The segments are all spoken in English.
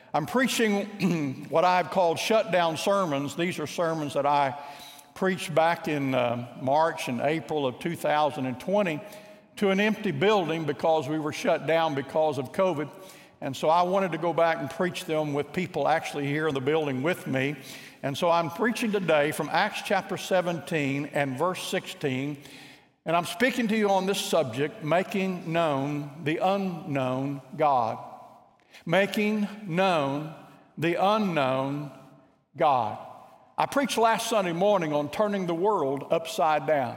I'm preaching what I've called shutdown sermons. These are sermons that I preached back in March and April of 2020 to an empty building because we were shut down because of COVID. And so I wanted to go back and preach them with people actually here in the building with me. And so I'm preaching today from Acts chapter 17 and verse 16. And I'm speaking to you on this subject, making known the unknown God. Making known the unknown God. I preached last Sunday morning on turning the world upside down.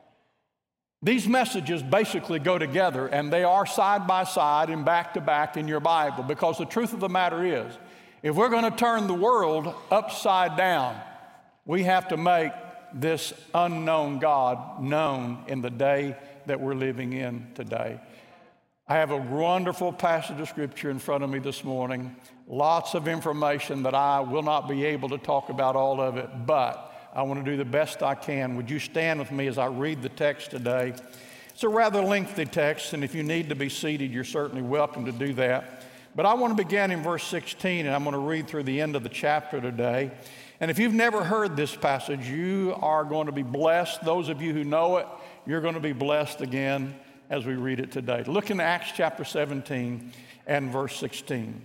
These messages basically go together, and they are side by side and back to back in your Bible, because the truth of the matter is, if we're going to turn the world upside down, we have to make this unknown God known in the day that we're living in today. I have a wonderful passage of Scripture in front of me this morning, lots of information that I will not be able to talk about all of it, but I want to do the best I can. Would you stand with me as I read the text today? It's a rather lengthy text, and if you need to be seated, you're certainly welcome to do that. But I want to begin in verse 16, and I'm going to read through the end of the chapter today. And if you've never heard this passage, you are going to be blessed. Those of you who know it, you're going to be blessed again as we read it today. Look in Acts chapter 17 and verse 16.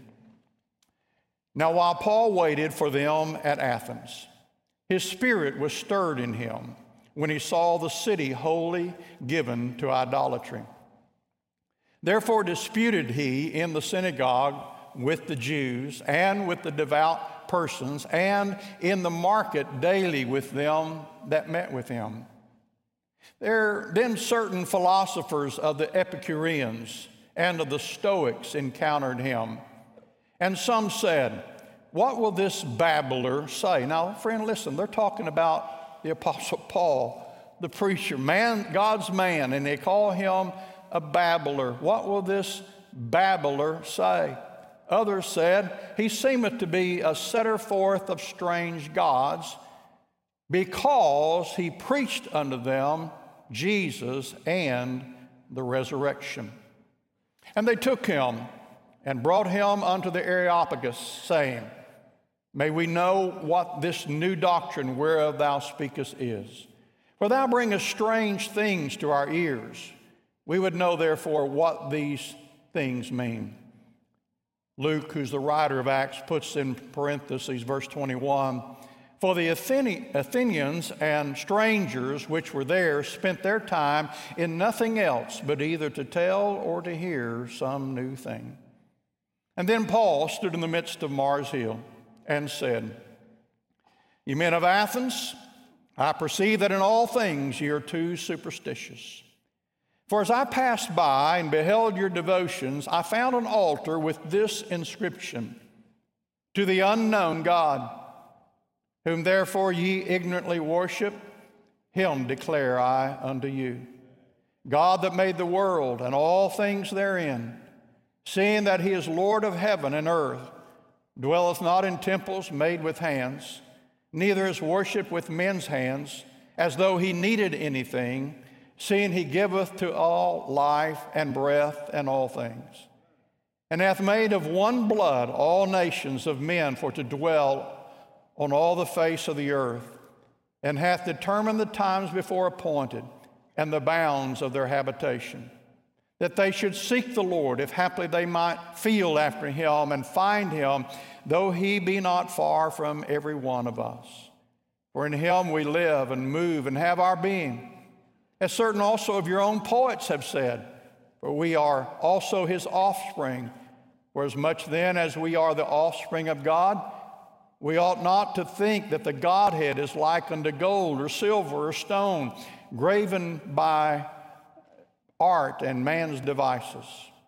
Now, while Paul waited for them at Athens, his spirit was stirred in him when he saw the city wholly given to idolatry. Therefore disputed he in the synagogue with the Jews and with the devout persons, and in the market daily with them that met with him. There then certain philosophers of the Epicureans and of the Stoics encountered him. And some said, "What will this babbler say?" Now, friend, listen, they're talking about the Apostle Paul, the preacher, man, God's man, and they call him a babbler. What will this babbler say? Others said, "He seemeth to be a setter forth of strange gods, because he preached unto them Jesus and the resurrection." And they took him and brought him unto the Areopagus, saying, "May we know what this new doctrine whereof thou speakest is. For thou bringest strange things to our ears. We would know therefore what these things mean." Luke, who's the writer of Acts, puts in parentheses verse 21, "For the Athenians and strangers which were there spent their time in nothing else but either to tell or to hear some new thing." And then Paul stood in the midst of Mars Hill and said, "Ye men of Athens, I perceive that in all things ye are too superstitious. For as I passed by and beheld your devotions, I found an altar with this inscription, To the unknown God, whom therefore ye ignorantly worship, him declare I unto you. God that made the world and all things therein, seeing that he is Lord of heaven and earth, dwelleth not in temples made with hands, neither is worship with men's hands, as though he needed anything, seeing he giveth to all life and breath and all things, and hath made of one blood all nations of men for to dwell on all the face of the earth, and hath determined the times before appointed and the bounds of their habitation, that they should seek the Lord, if haply they might feel after him and find him, though he be not far from every one of us. For in him we live and move and have our being, as certain also of your own poets have said, for we are also his offspring. For as much then as we are the offspring of God, we ought not to think that the Godhead is like unto gold or silver or stone, graven by art and man's devices.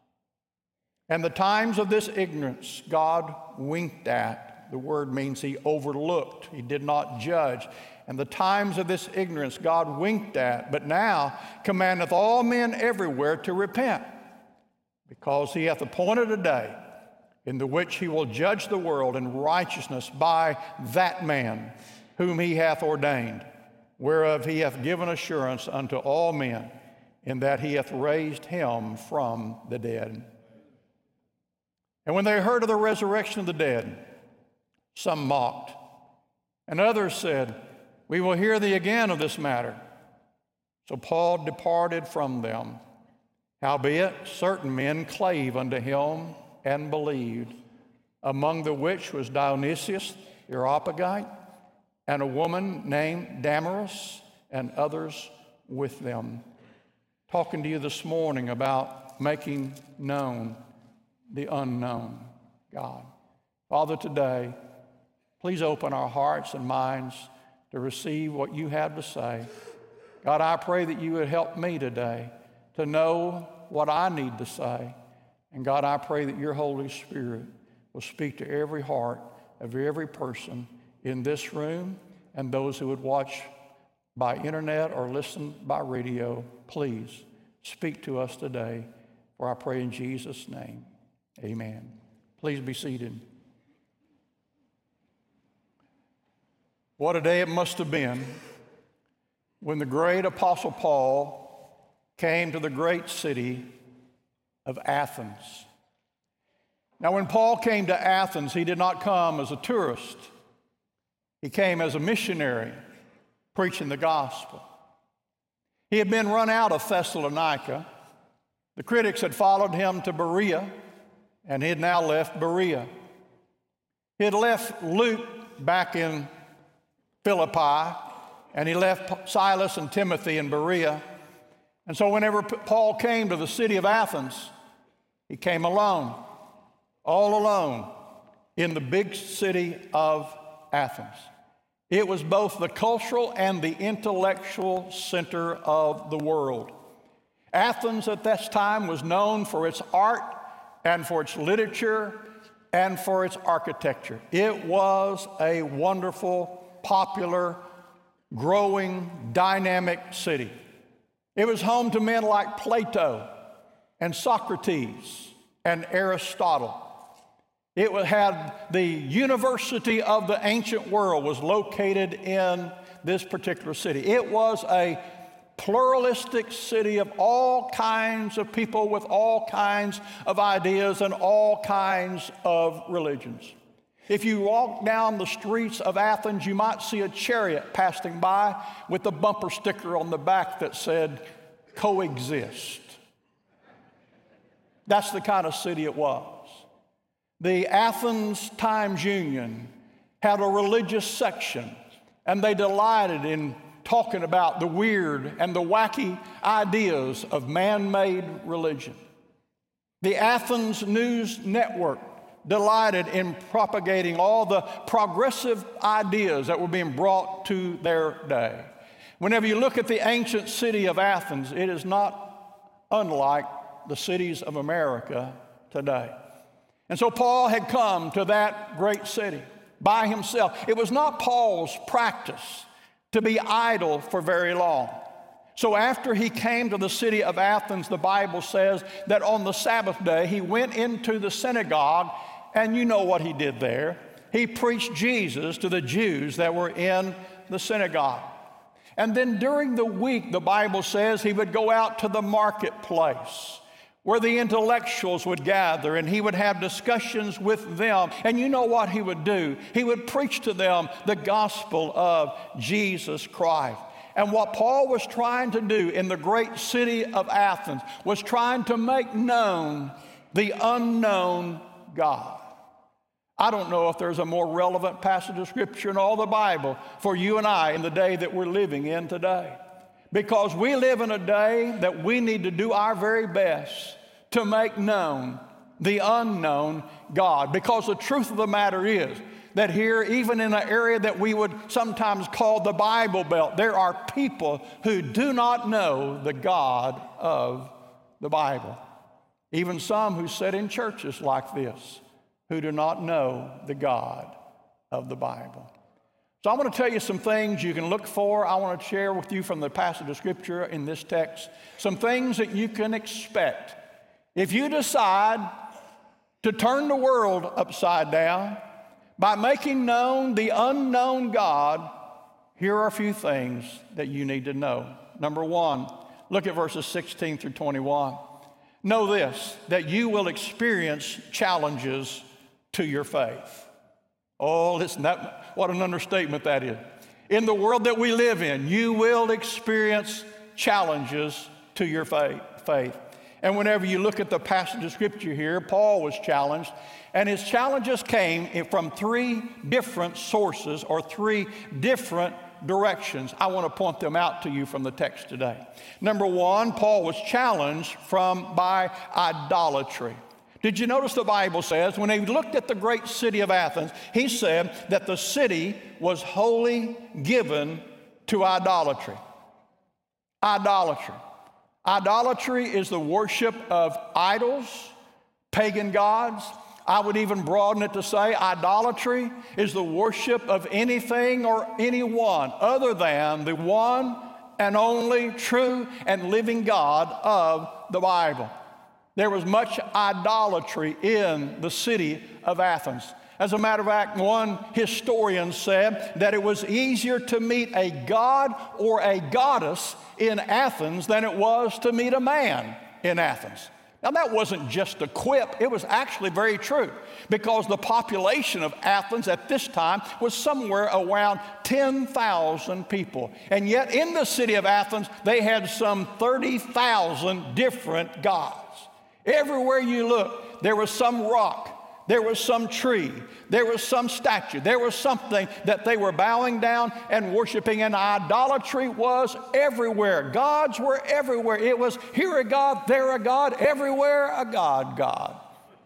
And the times of this ignorance God winked at. The word means he overlooked. He did not judge. And the times of this ignorance God winked at, but now commandeth all men everywhere to repent, because he hath appointed a day in the which he will judge the world in righteousness by that man whom he hath ordained, whereof he hath given assurance unto all men, in that he hath raised him from the dead. And when they heard of the resurrection of the dead, some mocked, and others said, "We will hear thee again of this matter." So Paul departed from them. Howbeit, certain men clave unto him and believed, among the which was Dionysius the Areopagite, and a woman named Damaris, and others with them. Talking to you this morning about making known the unknown God. Father, today, please open our hearts and minds to receive what you have to say. God, I pray that you would help me today to know what I need to say. And God, I pray that your Holy Spirit will speak to every heart of every person in this room and those who would watch by internet or listen by radio. Please speak to us today, for I pray in Jesus' name. Amen. Please be seated. What a day it must have been when the great Apostle Paul came to the great city of Athens. Now, when Paul came to Athens, he did not come as a tourist. He came as a missionary preaching the gospel. He had been run out of Thessalonica. The critics had followed him to Berea, and he had now left Berea. He had left Luke back in Philippi, and he left Silas and Timothy in Berea. And so whenever Paul came to the city of Athens, he came alone, all alone, in the big city of Athens. It was both the cultural and the intellectual center of the world. Athens at this time was known for its art and for its literature and for its architecture. It was a wonderful, popular, growing, dynamic city. It was home to men like Plato and Socrates and Aristotle. It had the university of the ancient world was located in this particular city. It was a pluralistic city of all kinds of people with all kinds of ideas and all kinds of religions. If you walk down the streets of Athens, you might see a chariot passing by with a bumper sticker on the back that said, "Coexist." That's the kind of city it was. The Athens Times-Union had a religious section, and they delighted in talking about the weird and the wacky ideas of man-made religion. The Athens News Network delighted in propagating all the progressive ideas that were being brought to their day. Whenever you look at the ancient city of Athens, it is not unlike the cities of America today. And so Paul had come to that great city by himself. It was not Paul's practice to be idle for very long. So after he came to the city of Athens, the Bible says that on the Sabbath day, he went into the synagogue, and you know what he did there. He preached Jesus to the Jews that were in the synagogue. And then during the week, the Bible says he would go out to the marketplace where the intellectuals would gather, and he would have discussions with them. And you know what he would do? He would preach to them the gospel of Jesus Christ. And what Paul was trying to do in the great city of Athens was trying to make known the unknown God. I don't know if there's a more relevant passage of Scripture in all the Bible for you and I in the day that we're living in today. Because we live in a day that we need to do our very best to make known the unknown God. Because the truth of the matter is that here, even in an area that we would sometimes call the Bible Belt, there are people who do not know the God of the Bible. Even some who sit in churches like this who do not know the God of the Bible. So I want to tell you some things you can look for. I want to share with you from the passage of Scripture in this text some things that you can expect. If you decide to turn the world upside down by making known the unknown God, here are a few things that you need to know. Number one, look at verses 16 through 21. know this, that you will experience challenges to your faith. Oh, listen, what an understatement that is. In the world that we live in, you will experience challenges to your faith. And whenever you look at the passage of Scripture here, Paul was challenged, and his challenges came from three different sources or three different directions. I want to point them out to you from the text today. Number one, Paul was challenged by idolatry. Did you notice the Bible says when he looked at the great city of Athens, he said that the city was wholly given to idolatry. Idolatry. Idolatry is the worship of idols, pagan gods. I would even broaden it to say idolatry is the worship of anything or anyone other than the one and only true and living God of the Bible. There was much idolatry in the city of Athens. As a matter of fact, one historian said that it was easier to meet a god or a goddess in Athens than it was to meet a man in Athens. Now, that wasn't just a quip. It was actually very true because the population of Athens at this time was somewhere around 10,000 people. And yet in the city of Athens, they had some 30,000 different gods. Everywhere you look, there was some rock. There was some tree, there was some statue, there was something that they were bowing down and worshiping, and idolatry was everywhere. Gods were everywhere. It was here a god, there a god, everywhere a god.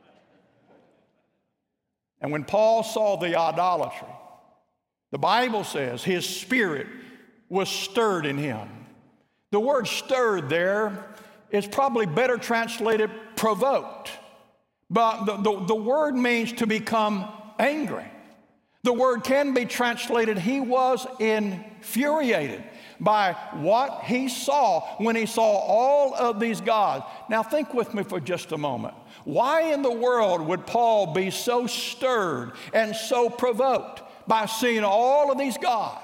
And when Paul saw the idolatry, the Bible says his spirit was stirred in him. The word stirred there is probably better translated provoked. But the word means to become angry. The word can be translated, he was infuriated by what he saw when he saw all of these gods. Now think with me for just a moment. Why in the world would Paul be so stirred and so provoked by seeing all of these gods?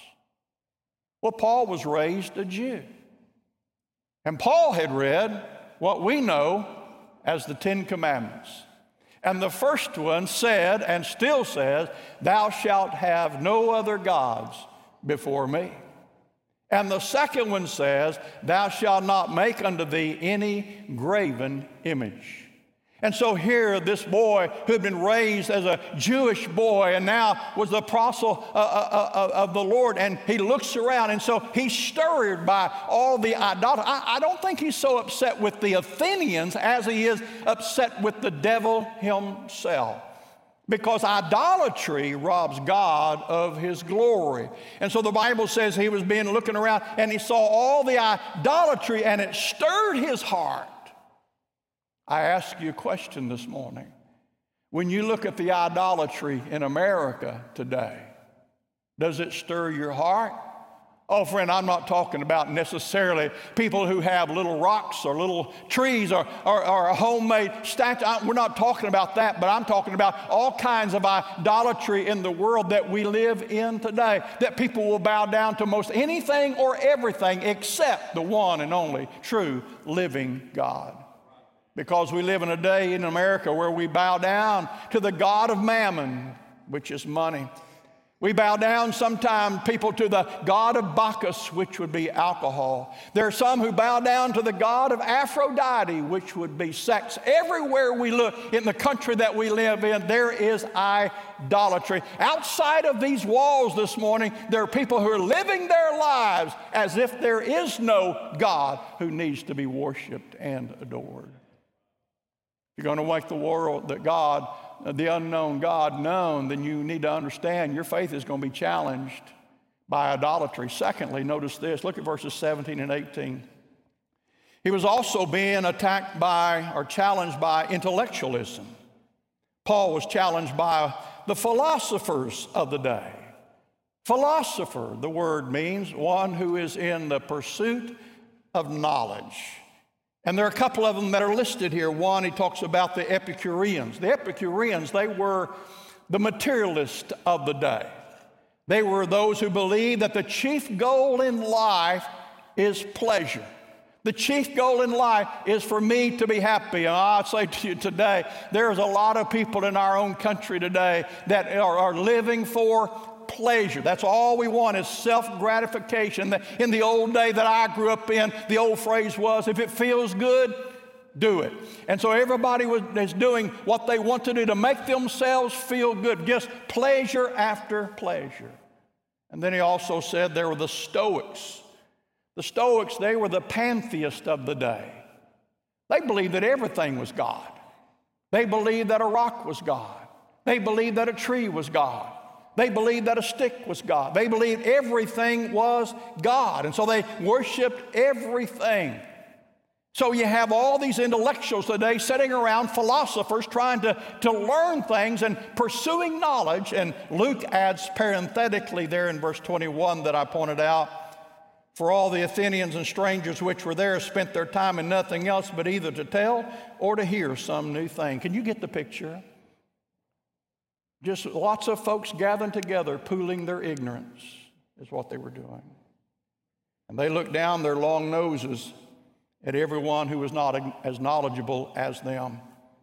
Well, Paul was raised a Jew. And Paul had read what we know as the Ten Commandments. And the first one said, and still says, thou shalt have no other gods before me. And the second one says, thou shalt not make unto thee any graven image. And so here, this boy who had been raised as a Jewish boy and now was the apostle of the Lord, and he looks around, and so he's stirred by all the idolatry. I don't think he's so upset with the Athenians as he is upset with the devil himself, because idolatry robs God of his glory. And so the Bible says he was looking around, and he saw all the idolatry, and it stirred his heart. I ask you a question this morning. When you look at the idolatry in America today, does it stir your heart? Oh, friend, I'm not talking about necessarily people who have little rocks or little trees or a homemade statue. We're not talking about that, but I'm talking about all kinds of idolatry in the world that we live in today, that people will bow down to most anything or everything except the one and only true living God. Because we live in a day in America where we bow down to the god of mammon, which is money. We bow down sometimes, people, to the god of Bacchus, which would be alcohol. There are some who bow down to the god of Aphrodite, which would be sex. Everywhere we look in the country that we live in, there is idolatry. Outside of these walls this morning, there are people who are living their lives as if there is no God who needs to be worshiped and adored. If you're going to make the world that God, the unknown God, known, then you need to understand your faith is going to be challenged by idolatry. Secondly, notice this. Look at verses 17 and 18. He was also being attacked by or challenged by intellectualism. Paul was challenged by the philosophers of the day. Philosopher, the word means one who is in the pursuit of knowledge. And there are a couple of them that are listed here. One, he talks about the Epicureans. The Epicureans, they were the materialists of the day. They were those who believed that the chief goal in life is pleasure. The chief goal in life is for me to be happy. And I say to you today, there's a lot of people in our own country today that are living for pleasure. That's all we want is self-gratification. In the old day that I grew up in, the old phrase was, if it feels good, do it. And so everybody is doing what they want to do to make themselves feel good, just pleasure after pleasure. And then he also said there were the Stoics. The Stoics, they were the pantheists of the day. They believed that everything was God. They believed that a rock was God. They believed that a tree was God. They believed that a stick was God. They believed everything was God. And so they worshiped everything. So you have all these intellectuals today sitting around, philosophers trying to learn things and pursuing knowledge. And Luke adds parenthetically there in verse 21 that I pointed out, for all the Athenians and strangers which were there spent their time in nothing else but either to tell or to hear some new thing. Can you get the picture? Just lots of folks gathering together, pooling their ignorance is what they were doing. And they looked down their long noses at everyone who was not as knowledgeable as them.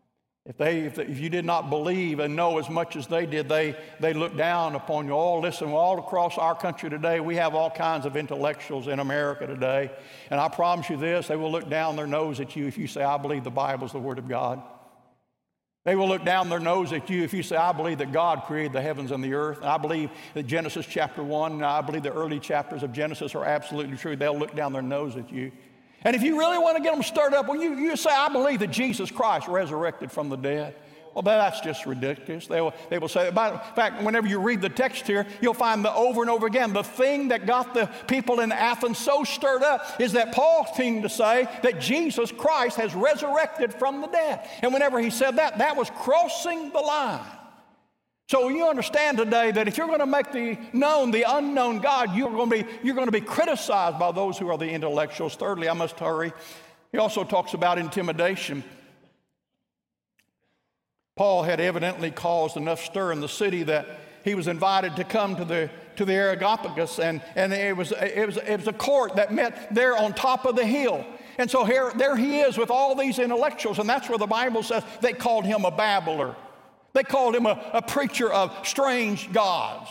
If you did not believe and know as much as they did, they looked down upon you. All listen, all across our country today, we have all kinds of intellectuals in America today. And I promise you this, they will look down their nose at you if you say, I believe the Bible is the Word of God. They will look down their nose at you if you say, I believe that God created the heavens and the earth. And I believe that Genesis chapter 1, and I believe the early chapters of Genesis are absolutely true. They'll look down their nose at you. And if you really want to get them stirred up, well, you say, I believe that Jesus Christ resurrected from the dead. Well, that's just ridiculous. They will say, in fact, whenever you read the text here, you'll find that over and over again, the thing that got the people in Athens so stirred up is that Paul seemed to say that Jesus Christ has resurrected from the dead. And whenever he said that, that was crossing the line. So you understand today that if you're going to make the unknown God, you're going to be criticized by those who are the intellectuals. Thirdly, I must hurry. He also talks about intimidation. Paul had evidently caused enough stir in the city that he was invited to come to the Areopagus, and it was a court that met there on top of the hill. And so there he is with all these intellectuals, and that's where the Bible says they called him a babbler. They called him a preacher of strange gods.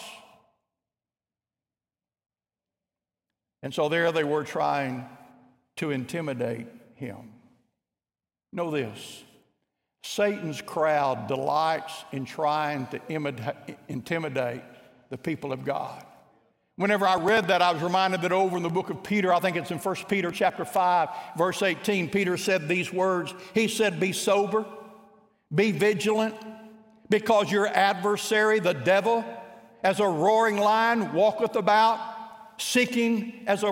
And so there they were trying to intimidate him. Know this, Satan's crowd delights in trying to intimidate the people of God. Whenever I read that, I was reminded that over in the book of Peter, I think it's in 1 Peter chapter 5, verse 18, Peter said these words. He said, be sober, be vigilant, because your adversary, the devil, as a roaring lion walketh about, seeking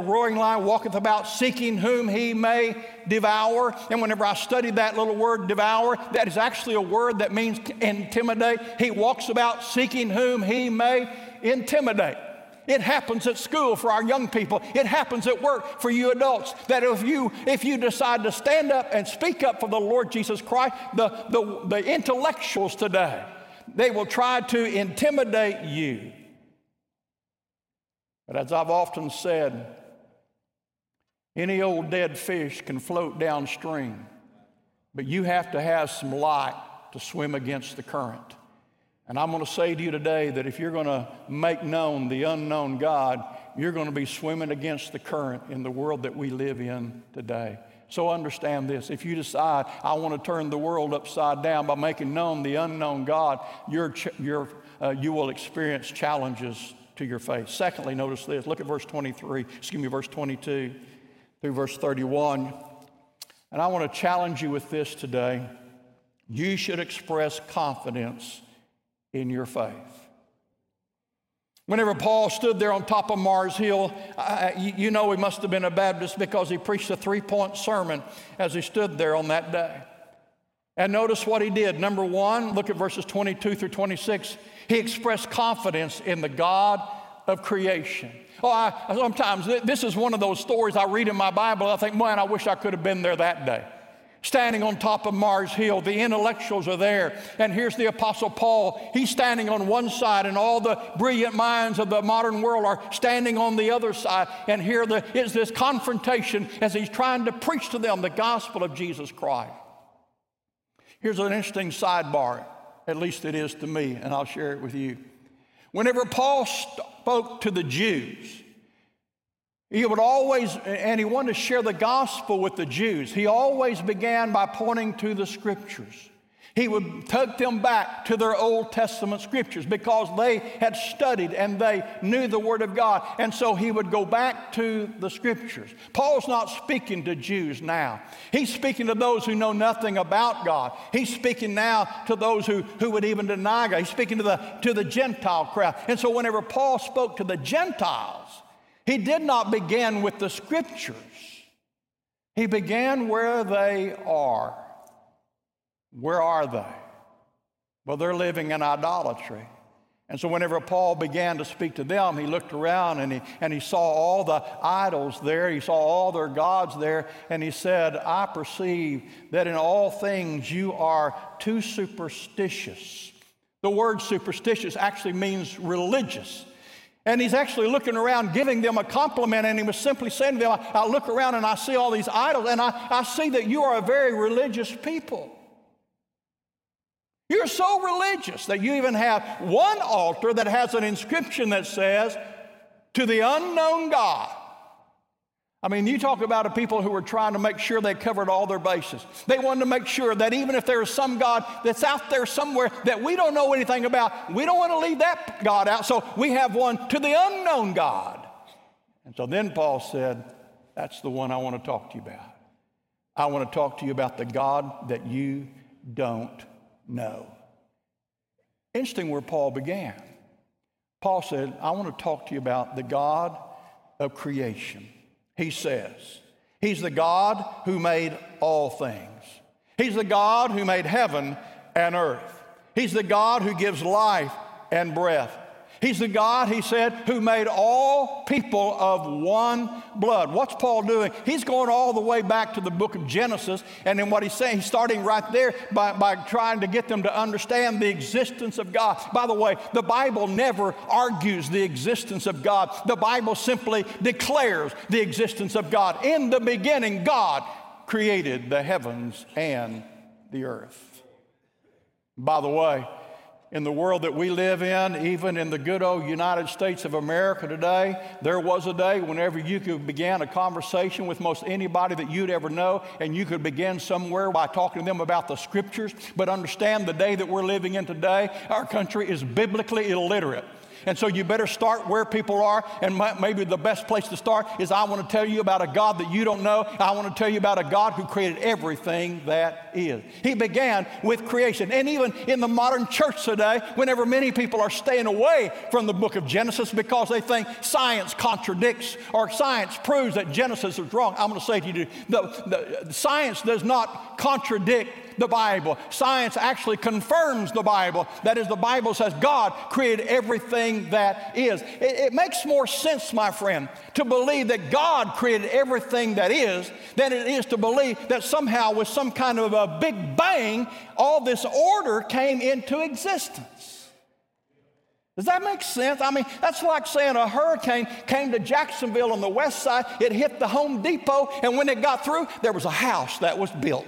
whom he may devour. And whenever I studied that little word devour, that is actually a word that means intimidate. He walks about seeking whom he may intimidate. It happens at school for our young people. It happens at work for you adults. That if you decide to stand up and speak up for the Lord Jesus Christ, the intellectuals today, they will try to intimidate you. But as I've often said, any old dead fish can float downstream, but you have to have some light to swim against the current. And I'm going to say to you today that if you're going to make known the unknown God, you're going to be swimming against the current in the world that we live in today. So understand this. If you decide, I want to turn the world upside down by making known the unknown God, you will experience challenges to your faith. Secondly, notice this. Look at verse 22 through verse 31. And I want to challenge you with this today. You should express confidence in your faith. Whenever Paul stood there on top of Mars Hill, you know he must have been a Baptist because he preached a 3-point sermon as he stood there on that day. And notice what he did. Number one, look at verses 22 through 26. He expressed confidence in the God of creation. Sometimes this is one of those stories I read in my Bible. I think, man, I wish I could have been there that day. standing on top of Mars Hill. The intellectuals are there. And here's the Apostle Paul. He's standing on one side, and all the brilliant minds of the modern world are standing on the other side. And here is this confrontation as he's trying to preach to them the gospel of Jesus Christ. Here's an interesting sidebar, at least it is to me, and I'll share it with you. Whenever Paul spoke to the Jews, he would always, and he wanted to share the gospel with the Jews, he always began by pointing to the Scriptures. He would take them back to their Old Testament Scriptures because they had studied and they knew the Word of God. And so he would go back to the Scriptures. Paul's not speaking to Jews now. He's speaking to those who know nothing about God. He's speaking now to those who would even deny God. He's speaking to the Gentile crowd. And so whenever Paul spoke to the Gentiles, he did not begin with the Scriptures. He began where they are. Where are they? Well, they're living in idolatry. And so whenever Paul began to speak to them, he looked around and he saw all the idols there. He saw all their gods there. And he said, I perceive that in all things you are too superstitious. The word superstitious actually means religious. And he's actually looking around, giving them a compliment, and he was simply saying to them, I look around and I see all these idols, and I see that you are a very religious people. You're so religious that you even have one altar that has an inscription that says, to the unknown God. I mean, you talk about a people who were trying to make sure they covered all their bases. They wanted to make sure that even if there is some God that's out there somewhere that we don't know anything about, we don't want to leave that God out, so we have one to the unknown God. And so then Paul said, that's the one I want to talk to you about. I want to talk to you about the God that you don't know. Interesting where Paul began. Paul said, I want to talk to you about the God of creation. He says, He's the God who made all things. He's the God who made heaven and earth. He's the God who gives life and breath. He's the God, he said, who made all people of one blood. What's Paul doing? He's going all the way back to the book of Genesis, and in what he's saying, he's starting right there by trying to get them to understand the existence of God. By the way, the Bible never argues the existence of God. The Bible simply declares the existence of God. In the beginning, God created the heavens and the earth. By the way, in the world that we live in, even in the good old United States of America today, there was a day whenever you could begin a conversation with most anybody that you'd ever know, and you could begin somewhere by talking to them about the Scriptures. But understand, the day that we're living in today, our country is biblically illiterate. And so you better start where people are, and maybe the best place to start is I want to tell you about a God that you don't know. I want to tell you about a God who created everything that is. He began with creation. And even in the modern church today, whenever many people are staying away from the book of Genesis because they think science contradicts or science proves that Genesis is wrong, I'm going to say to you, the science does not contradict the Bible. Science actually confirms the Bible. That is, the Bible says God created everything that is. It makes more sense, my friend, to believe that God created everything that is than it is to believe that somehow with some kind of a big bang, all this order came into existence. Does that make sense? I mean, that's like saying a hurricane came to Jacksonville on the west side, it hit the Home Depot, and when it got through, there was a house that was built.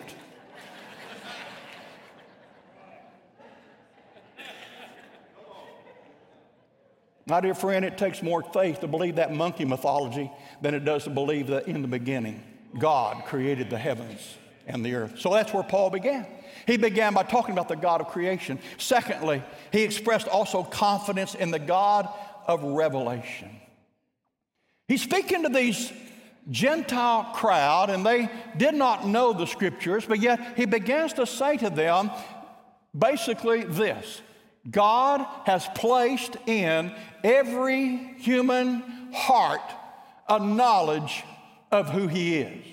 My dear friend, it takes more faith to believe that monkey mythology than it does to believe that in the beginning, God created the heavens and the earth. So that's where Paul began. He began by talking about the God of creation. Secondly, he expressed also confidence in the God of revelation. He's speaking to these Gentile crowd, and they did not know the Scriptures, but yet he begins to say to them basically this: God has placed in every human heart a knowledge of who He is.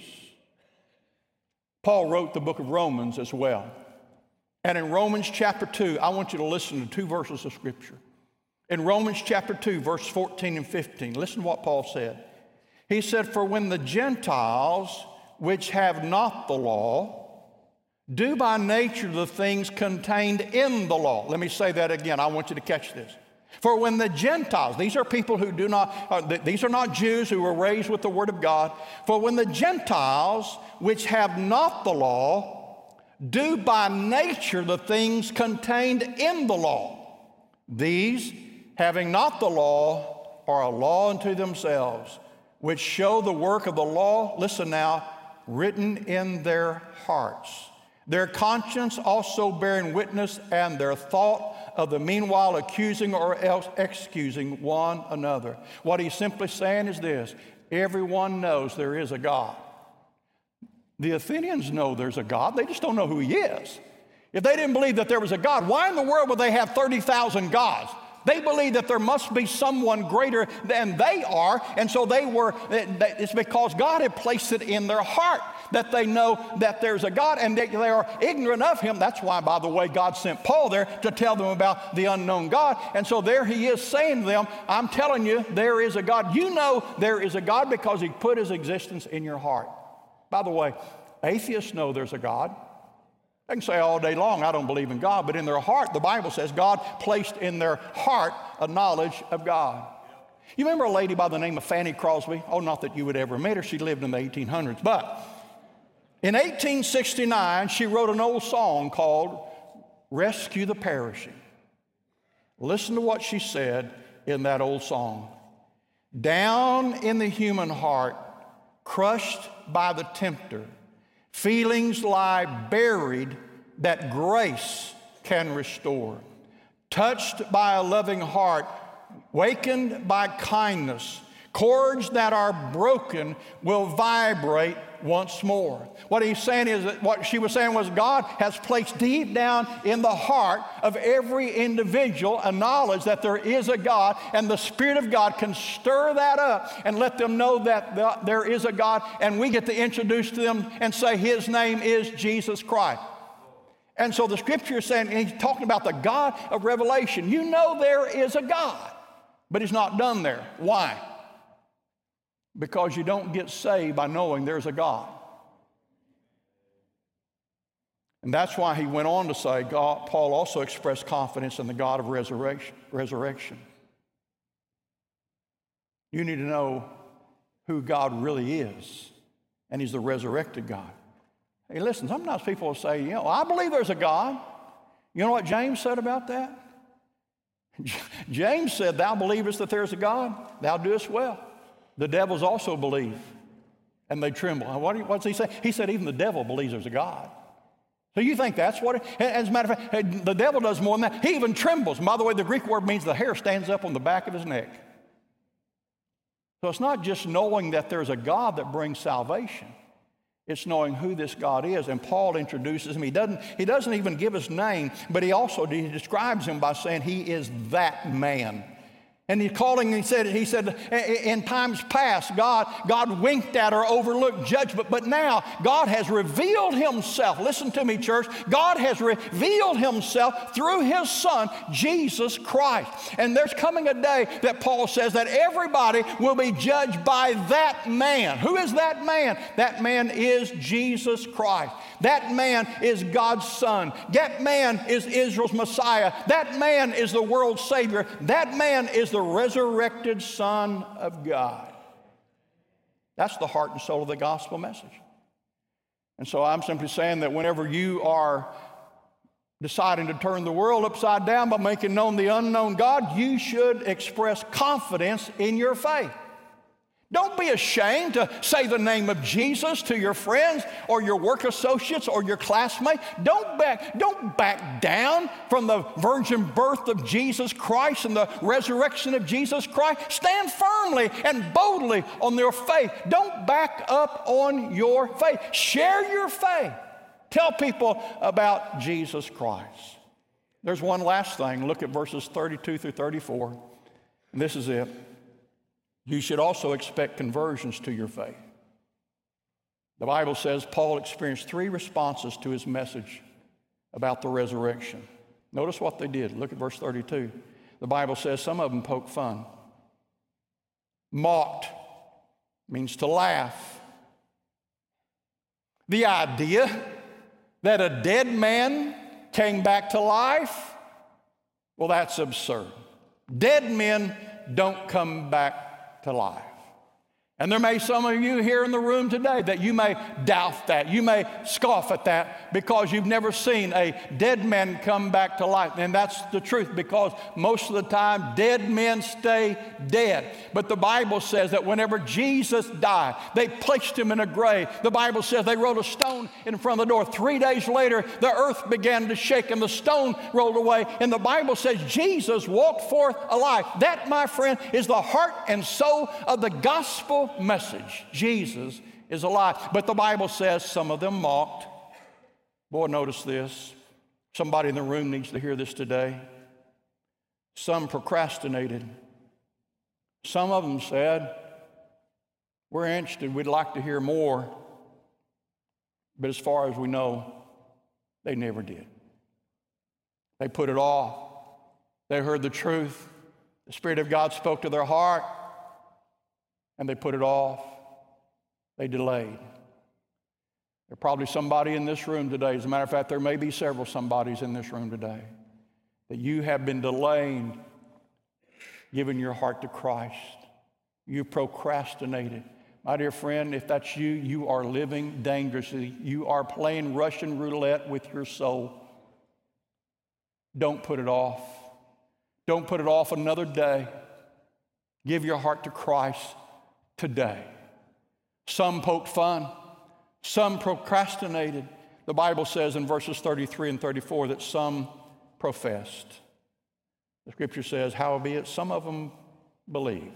Paul wrote the book of Romans as well. And in Romans chapter 2, I want you to listen to two verses of Scripture. In Romans chapter 2, verse 14 and 15, listen to what Paul said. He said, "For when the Gentiles, which have not the law, do by nature the things contained in the law. Let me say that again. I want you to catch this. For when the Gentiles, these are people who these are not Jews who were raised with the Word of God. For when the Gentiles, which have not the law, do by nature the things contained in the law, these, having not the law, are a law unto themselves, which show the work of the law, listen now, written in their hearts. Their conscience also bearing witness, and their thought of the meanwhile accusing or else excusing one another. What he's simply saying is this: everyone knows there is a God. The Athenians know there's a God, they just don't know who he is. If they didn't believe that there was a God, why in the world would they have 30,000 gods? They believe that there must be someone greater than they are, and so it's because God had placed it in their heart that they know that there's a God, and they are ignorant of him. That's why, by the way, God sent Paul there to tell them about the unknown God. And so there he is saying to them, I'm telling you, there is a God. You know there is a God because he put his existence in your heart. By the way, atheists know there's a God. They can say all day long, I don't believe in God, but in their heart, the Bible says God placed in their heart a knowledge of God. You remember a lady by the name of Fanny Crosby? Oh, not that you would ever meet her. She lived in the 1800s. But in 1869, she wrote an old song called Rescue the Perishing. Listen to what she said in that old song. Down in the human heart, crushed by the tempter, feelings lie buried that grace can restore. Touched by a loving heart, wakened by kindness, chords that are broken will vibrate once more. What he's saying is that what she was saying was God has placed deep down in the heart of every individual a knowledge that there is a God, and the Spirit of God can stir that up and let them know that there is a God, and we get to introduce to them and say his name is Jesus Christ. And so the scripture is saying, and he's talking about the God of Revelation. You know there is a God, but he's not done there. Why? Because you don't get saved by knowing there's a God. And that's why he went on to say, Paul also expressed confidence in the God of resurrection. You need to know who God really is, and he's the resurrected God. Hey, listen, sometimes people will say, I believe there's a God. You know what James said about that? James said, thou believest that there's a God, thou doest well. The devils also believe, and they tremble. What's he say? He said even the devil believes there's a God. So you think that's what as a matter of fact, the devil does more than that. He even trembles. And by the way, the Greek word means the hair stands up on the back of his neck. So it's not just knowing that there's a God that brings salvation. It's knowing who this God is. And Paul introduces him. He doesn't even give his name, but he describes him by saying he is that man. And he said, in times past, God winked at or overlooked judgment, but now God has revealed himself. Listen to me, church. God has revealed himself through his Son, Jesus Christ. And there's coming a day that Paul says that everybody will be judged by that man. Who is that man? That man is Jesus Christ. That man is God's Son. That man is Israel's Messiah. That man is the world's Savior. That man is the resurrected Son of God. That's the heart and soul of the gospel message. And so I'm simply saying that whenever you are deciding to turn the world upside down by making known the unknown God, you should express confidence in your faith. Don't be ashamed to say the name of Jesus to your friends or your work associates or your classmates. Don't back down from the virgin birth of Jesus Christ and the resurrection of Jesus Christ. Stand firmly and boldly on your faith. Don't back up on your faith. Share your faith. Tell people about Jesus Christ. There's one last thing. Look at verses 32 through 34. And this is it. You should also expect conversions to your faith. The Bible says Paul experienced 3 responses to his message about the resurrection. Notice what they did. Look at verse 32. The Bible says some of them poked fun. Mocked means to laugh. The idea that a dead man came back to life? Well, that's absurd. Dead men don't come back to life. And there may be some of you here in the room today that you may doubt that. You may scoff at that because you've never seen a dead man come back to life. And that's the truth, because most of the time dead men stay dead. But the Bible says that whenever Jesus died, they placed him in a grave. The Bible says they rolled a stone in front of the door. 3 days later, the earth began to shake and the stone rolled away. And the Bible says Jesus walked forth alive. That, my friend, is the heart and soul of the gospel message. Jesus is alive. But the Bible says some of them mocked. Boy, notice this. Somebody in the room needs to hear this today. Some procrastinated. Some of them said, we're interested, we'd like to hear more. But as far as we know, they never did. They put it off. They heard the truth. The Spirit of God spoke to their heart, and they put it off. They delayed. There's probably somebody in this room today. As a matter of fact, there may be several somebodies in this room today that you have been delaying giving your heart to Christ. You procrastinated. My dear friend, if that's you, you are living dangerously. You are playing Russian roulette with your soul. Don't put it off. Don't put it off another day. Give your heart to Christ today. Some poked fun. Some procrastinated. The Bible says in verses 33 and 34 that some professed. The Scripture says, howbeit, some of them believed.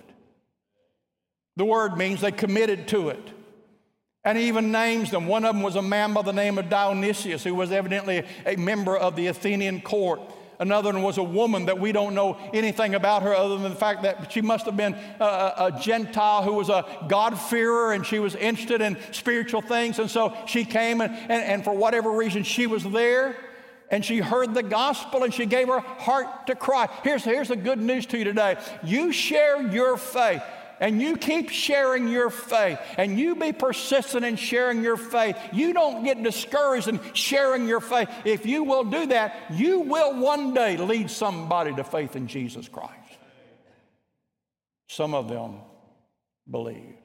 The word means they committed to it. And he even names them. One of them was a man by the name of Dionysius, who was evidently a member of the Athenian court. Another one was a woman that we don't know anything about her other than the fact that she must have been a Gentile who was a God-fearer, and she was interested in spiritual things. And so she came, and for whatever reason, she was there, and she heard the gospel, and she gave her heart to Christ. Here's the good news to you today. You share your faith, and you keep sharing your faith, and you be persistent in sharing your faith. You don't get discouraged in sharing your faith. If you will do that, you will one day lead somebody to faith in Jesus Christ. Some of them believed.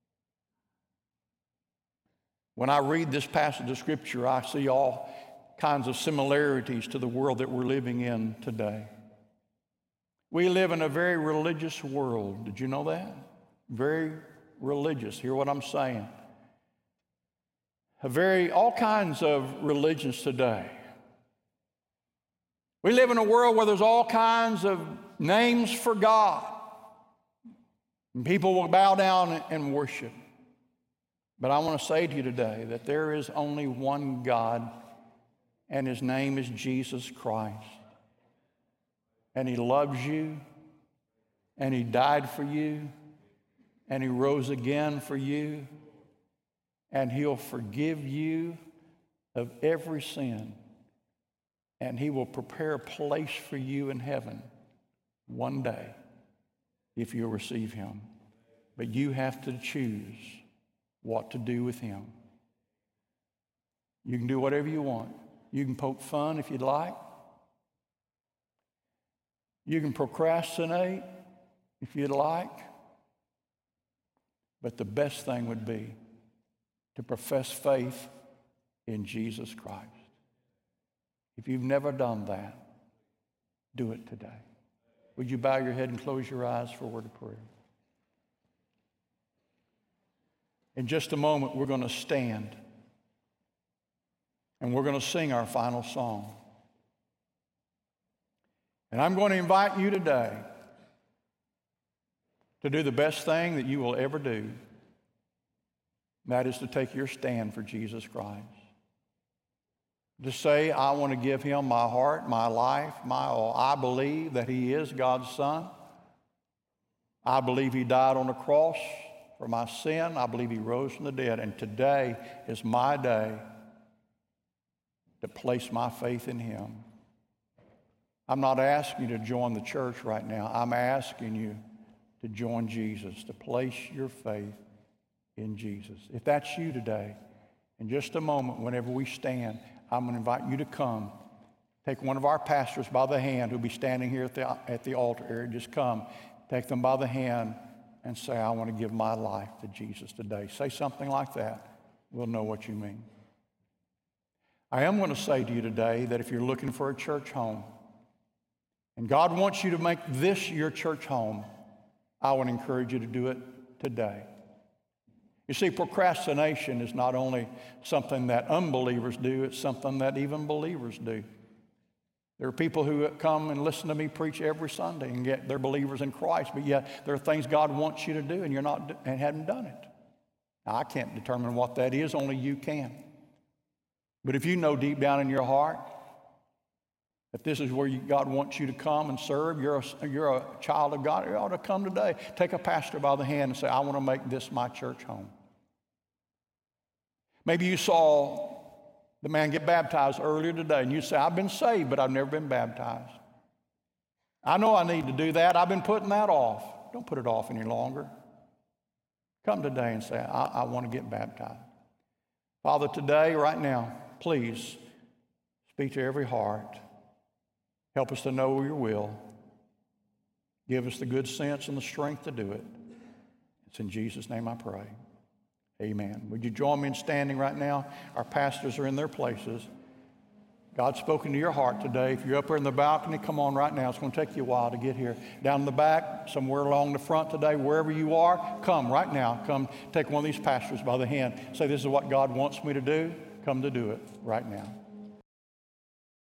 When I read this passage of Scripture, I see all kinds of similarities to the world that we're living in today. We live in a very religious world. Did you know that? Very religious. Hear what I'm saying. All kinds of religions today. We live in a world where there's all kinds of names for God. And people will bow down and worship. But I want to say to you today that there is only one God, and his name is Jesus Christ. And he loves you, and he died for you, and he rose again for you, and he'll forgive you of every sin, and he will prepare a place for you in heaven one day if you'll receive him. But you have to choose what to do with him. You can do whatever you want. You can poke fun if you'd like. You can procrastinate if you'd like. But the best thing would be to profess faith in Jesus Christ. If you've never done that, do it today. Would you bow your head and close your eyes for a word of prayer? In just a moment, we're going to stand and we're going to sing our final song. And I'm going to invite you today to do the best thing that you will ever do. And that is to take your stand for Jesus Christ. To say, I want to give him my heart, my life, my all. I believe that he is God's Son. I believe he died on the cross for my sin. I believe he rose from the dead. And today is my day to place my faith in him. I'm not asking you to join the church right now. I'm asking you to join Jesus, to place your faith in Jesus. If that's you today, in just a moment, whenever we stand, I'm going to invite you to come. Take one of our pastors by the hand who'll be standing here at the altar area. Just come, take them by the hand and say, I want to give my life to Jesus today. Say something like that. We'll know what you mean. I am going to say to you today that if you're looking for a church home and God wants you to make this your church home, I would encourage you to do it today. You see, procrastination is not only something that unbelievers do, it's something that even believers do. There are people who come and listen to me preach every Sunday, and yet they're believers in Christ, but yet there are things God wants you to do and you're not and haven't done it. Now, I can't determine what that is, only you can. But if you know deep down in your heart that this is where God wants you to come and serve, you're a child of God, you ought to come today. Take a pastor by the hand and say, I want to make this my church home. Maybe you saw the man get baptized earlier today, and you say, I've been saved, but I've never been baptized. I know I need to do that. I've been putting that off. Don't put it off any longer. Come today and say, I want to get baptized. Father, today, right now, please speak to every heart. Help us to know your will. Give us the good sense and the strength to do it. It's in Jesus' name I pray. Amen. Would you join me in standing right now? Our pastors are in their places. God's spoken to your heart today. If you're up here in the balcony, come on right now. It's going to take you a while to get here. Down in the back, somewhere along the front today, wherever you are, come right now. Come take one of these pastors by the hand. Say, this is what God wants me to do. Come to do it right now.